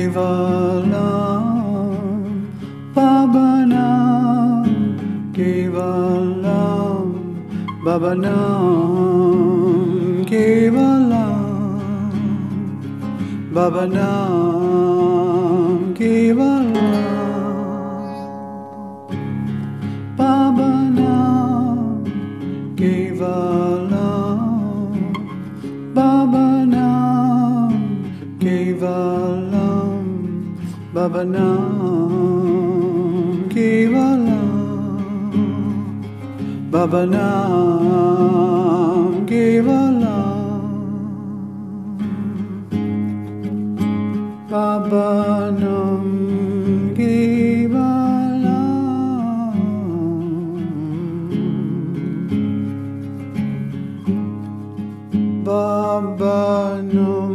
Kevalam Bhavanam Kevalam Bhavanam Kevalam Bhavanam Kevalam Bhavanam Kevalam Bhavanam Kevalam Bhavanam Kevalam Bhavanam Kevalam Bhavanam Kevalam Bhavanam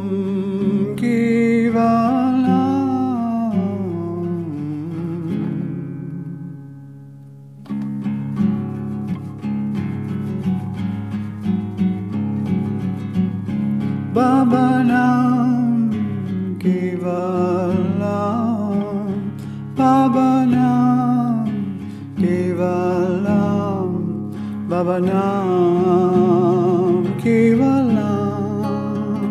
Kevalam Bhavanam Kevalam Bhavanam Kevalam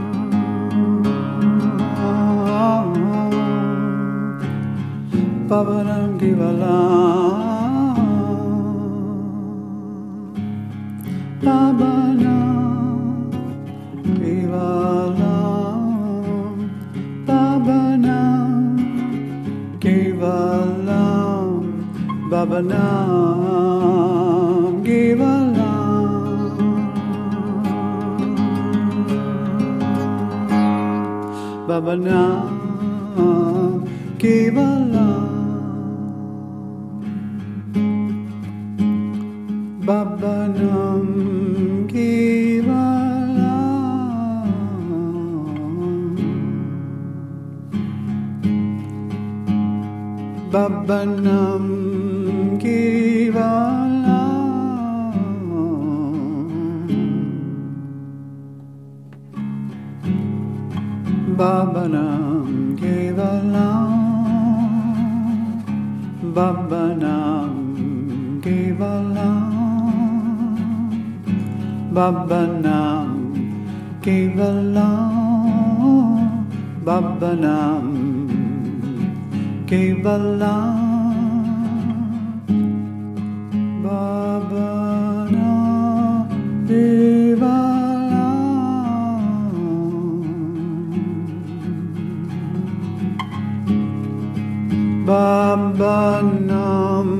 Bhavanam Kevalam Bhavanam Kevalam Kevalam Bhavanam Kevalam Bhavanam Kevalam Bhavanam Kevalam Bhavanam Kevalam Bhavanam Kevalam Bhavanam Kevalam Bhavanam Kevalam Bhavanam Kevalam Bhavanam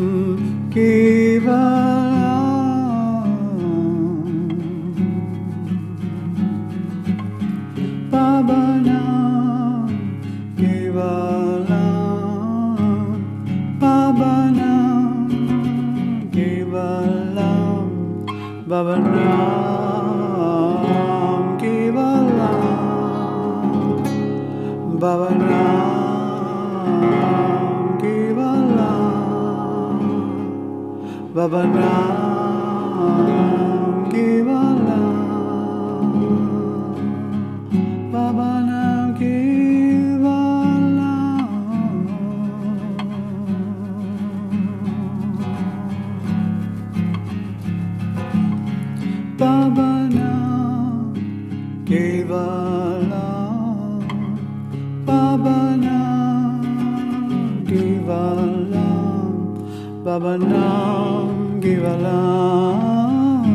Kevalam Bhavanam Kevalam Bhavanam Kevalam Bhavanam Kevalam Bhavanam Bhavanam Kevalam Bhavanam Kevalam Bhavanam Kevalam Bhavanam Kevalam Bhavanam Kevalam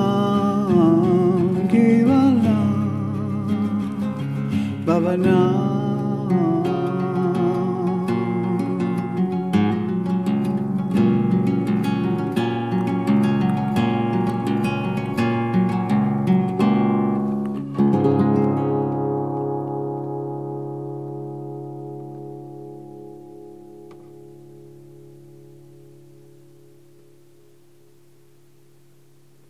Bhavanam Kevalam Bhavanam